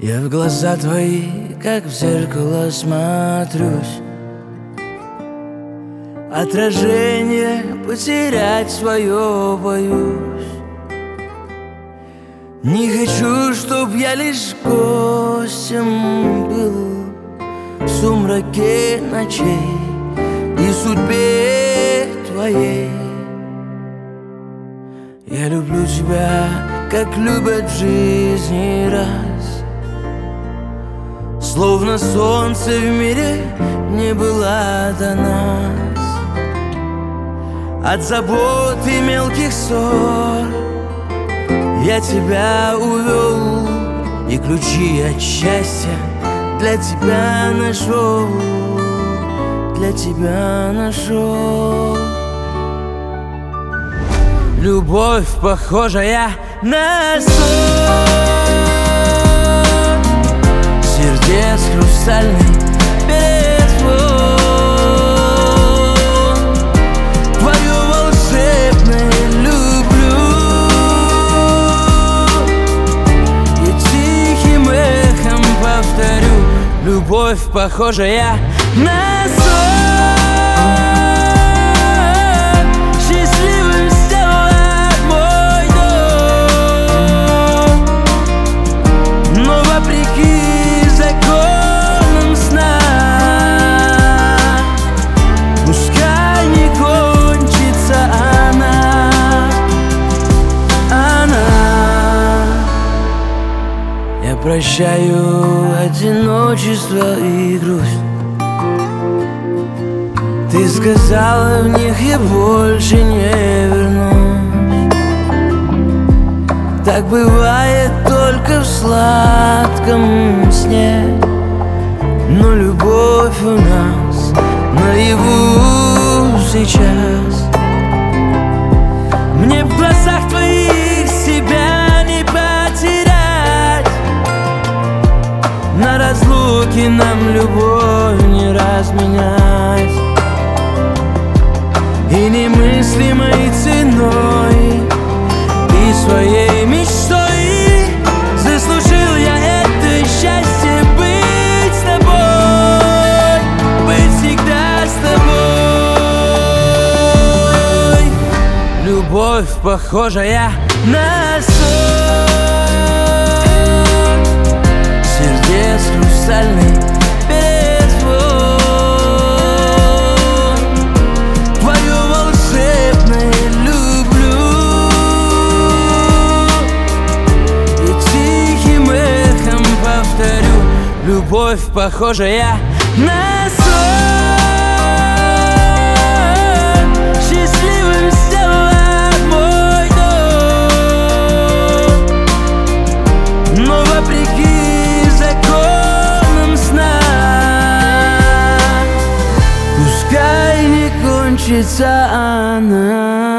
Я в глаза твои, как в зеркало, смотрюсь. Отражение потерять свое боюсь. Не хочу, чтоб я лишь гостем был в сумраке ночей и судьбе твоей. Я люблю тебя, как любят в жизни раз, словно солнце в мире не было до нас. От забот и мелких ссор я тебя увел, и ключи от счастья для тебя нашел, для тебя нашел. Любовь, похожая на сон, сердец хрустальный перезвон, твою волшебную люблю, и тихим эхом повторю. Любовь, похожая на сон, счастливым сделала мой дом, но вопреки законам сна пускай не кончится она. Я прощаю одиночество и грусть. Ты сказала, в них я больше не вернусь. Так бывает только в сладком сне, но любовь у нас наяву сейчас. Мне в глазах твоих себя не потерять, на разлуке нам любовь не разменять. И немыслимой ценой, и своей мечтой заслужил я это счастье быть с тобой, быть всегда с тобой. Любовь, похожая на сон, сердец хрустальный перезвон, твою волшебную люблю, и тихим эхом повторю. Любовь, похожая на сон, счастливым сделала мой дом, но вопреки законам сна пускай не кончится она.